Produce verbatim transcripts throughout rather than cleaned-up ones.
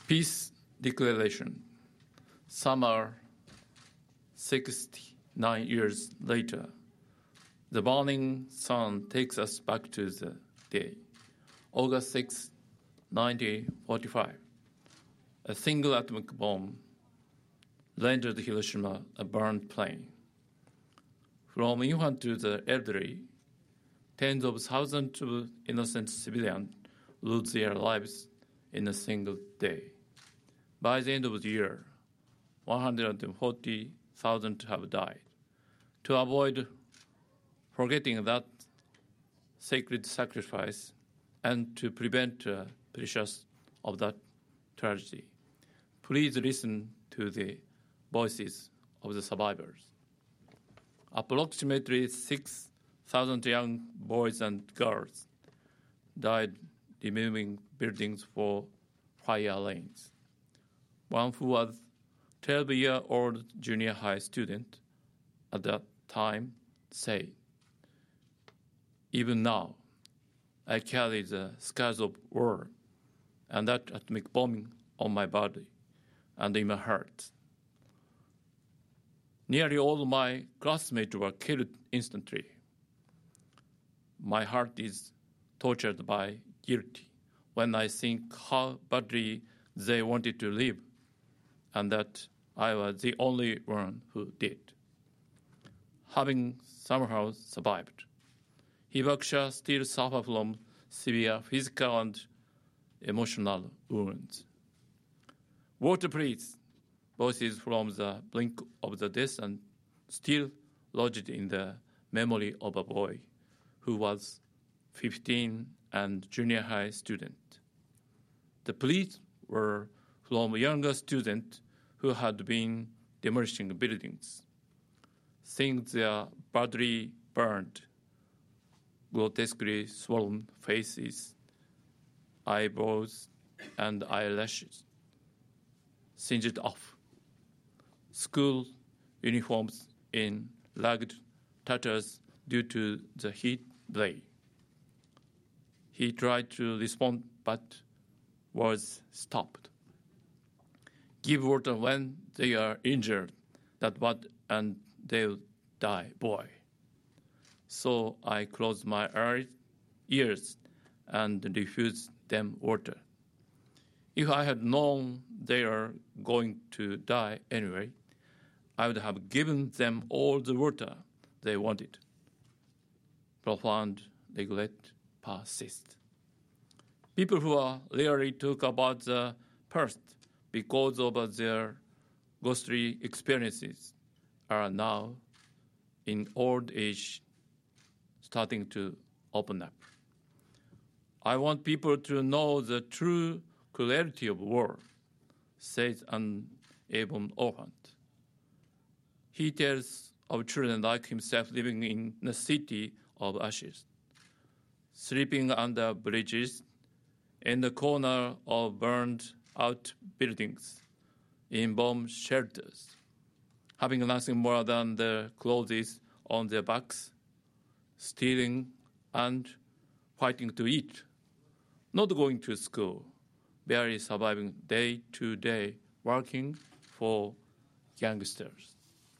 Peace Declaration. Summer, sixty-nine years later, the burning sun takes us back to the day, August sixth, nineteen forty-five. A single atomic bomb rendered Hiroshima a burned plain. From infant to the elderly, tens of thousands of innocent civilians lose their lives in a single day. By the end of the year, one hundred forty thousand have died. To avoid forgetting that sacred sacrifice and to prevent uh, precious of that tragedy, please listen to the voices of the survivors. Approximately six thousand young boys and girls died removing buildings for fire lanes. One who was twelve-year-old junior high student at that time said, "Even now, I carry the scars of war and that atomic bombing on my body and in my heart. Nearly all my classmates were killed instantly. My heart is tortured by guilt when I think how badly they wanted to live and that I was the only one who did." Having somehow survived, Hibakusha still suffer from severe physical and emotional wounds. Water, please. Voices from the brink of the death and still lodged in the memory of a boy who was fifteen and junior high student. The pleas were from younger students who had been demolishing buildings, seeing their badly burned, grotesquely swollen faces, eyebrows, and eyelashes singed off, school uniforms in ragged tatters due to the heat ray. He tried to respond, but was stopped. Give water when they are injured, that what, and they'll die, boy. So I closed my eyes, ears and refused them water. If I had known they are going to die anyway, I would have given them all the water they wanted. Profound regret persists. People who are rarely talk about the past because of their ghostly experiences are now in old age starting to open up. I want people to know the true cruelty of war, says an Avon orphan. He tells of children like himself living in a city of ashes, sleeping under bridges, in the corner of burned-out buildings, in bomb shelters, having nothing more than the clothes on their backs, stealing and fighting to eat, not going to school, barely surviving day to day, working for gangsters.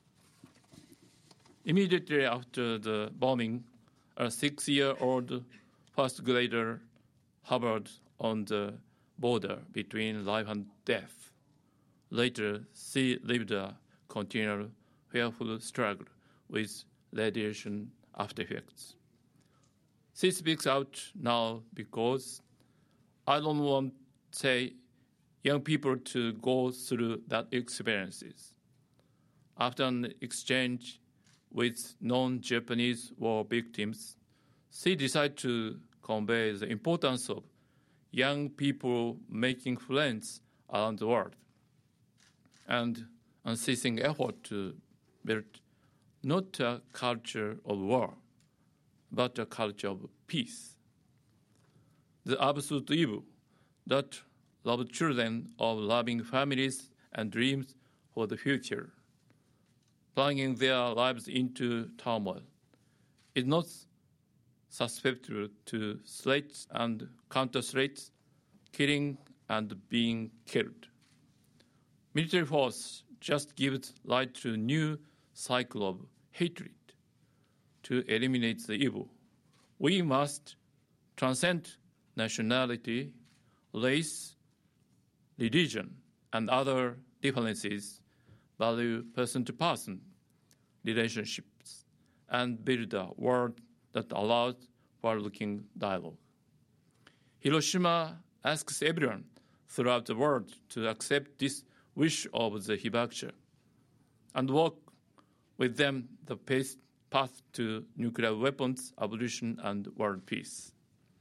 Immediately after the bombing, a six-year-old first grader hovered on the border between life and death. Later, she lived a continual, fearful struggle with radiation after effects. She speaks out now because I don't want, say, young people to go through that experiences. After an exchange with non-Japanese war victims, she decided to convey the importance of young people making friends around the world and unceasing effort to build not a culture of war, but a culture of peace. The absolute evil that robbed children of loving families and dreams for the future, plunging their lives into turmoil, is not susceptible to threats and counter-threats, killing and being killed. Military force just gives light to a new cycle of hatred to eliminate the evil. We must transcend nationality, race, religion, and other differences, value person-to-person relationships, and build a world that allows forward-looking dialogue. Hiroshima asks everyone throughout the world to accept this wish of the Hibakusha and work with them the path to nuclear weapons abolition and world peace.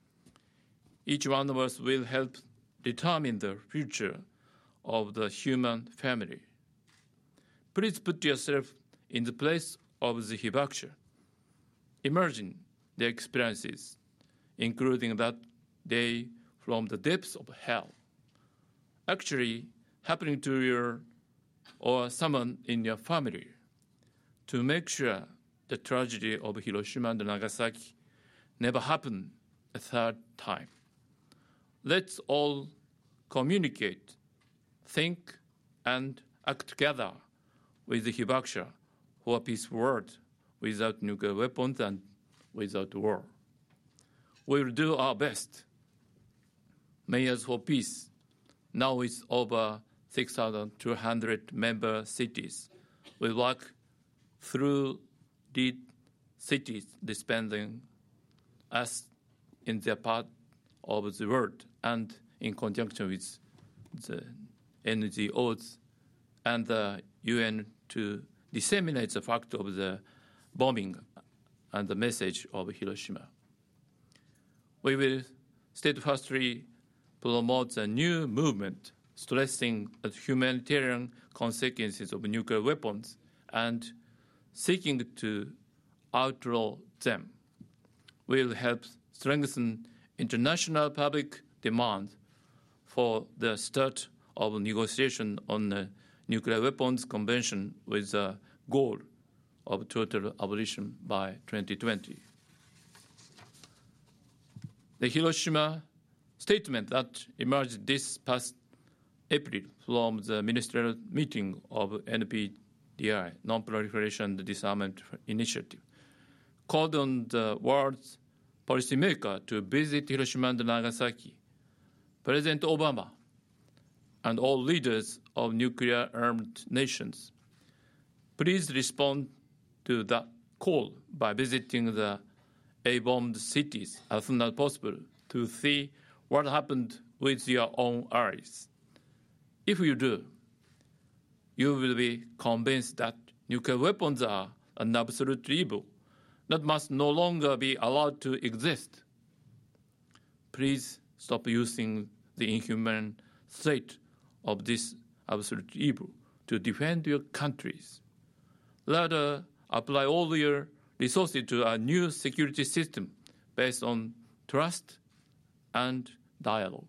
Each one of us will help determine the future of the human family. Please put yourself in the place of the Hibakusha. Imagine their experiences, including that day from the depths of hell, actually happening to your or someone in your family, to make sure the tragedy of Hiroshima and Nagasaki never happen a third time. Let's all communicate, think, and act together with the Hibakusha for a peaceful world without nuclear weapons and without war. We will do our best. Mayors for Peace, now with over six thousand two hundred member cities, will work through the cities dispensing us in their part of the world and in conjunction with the N G Os and the U N to disseminate the fact of the bombing and the message of Hiroshima. We will steadfastly promote a new movement stressing the humanitarian consequences of nuclear weapons and seeking to outlaw them. We will help strengthen international public demand for the start of negotiation on the Nuclear Weapons Convention with the goal of total abolition by twenty twenty. The Hiroshima statement that emerged this past April from the ministerial meeting of N P D I, Non-Proliferation and Disarmament Initiative, called on the world's policymaker to visit Hiroshima and Nagasaki. President Obama and all leaders of nuclear-armed nations, please respond to that call by visiting the A-bombed cities as soon as possible to see what happened with your own eyes. If you do, you will be convinced that nuclear weapons are an absolute evil that must no longer be allowed to exist. Please stop using the inhuman threat of this absolute evil to defend your countries. Rather, apply all your resources to a new security system based on trust and dialogue.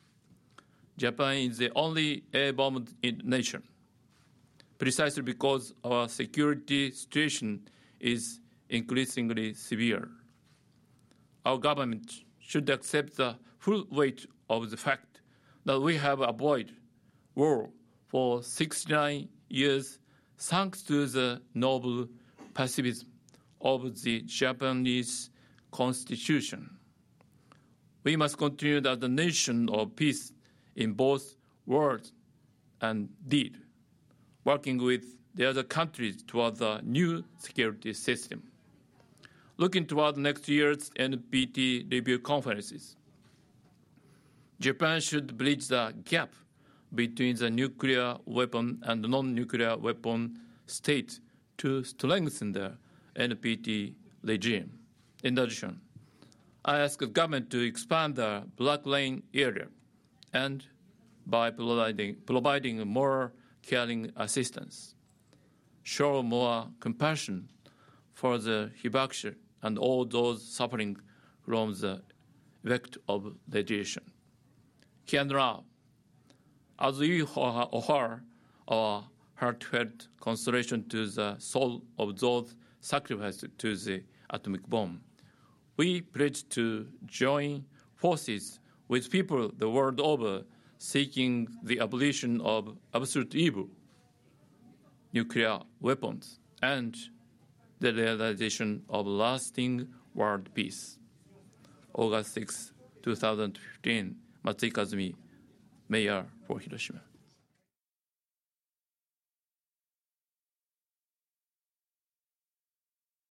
Japan is the only air-bombed nation, precisely because our security situation is increasingly severe. Our government should accept the full weight of the fact that we have avoided war for sixty-nine years thanks to the noble pacifism of the Japanese constitution. We must continue as a nation of peace in both word and deed, working with the other countries toward a new security system. Looking toward next year's N P T review conferences, Japan should bridge the gap between the nuclear weapon and non-nuclear weapon states to strengthen the N P T regime. In addition, I ask the government to expand the Black Lane area and by providing, providing more caring assistance, show more compassion for the Hibakusha and all those suffering from the effect of radiation. Kianra, as we offer our heartfelt consolation to the soul of those sacrificed to the atomic bomb, we pledge to join forces with people the world over seeking the abolition of absolute evil, nuclear weapons, and the realization of lasting world peace. August sixth, twenty fifteen, Matsui Kazumi, Mayor for Hiroshima.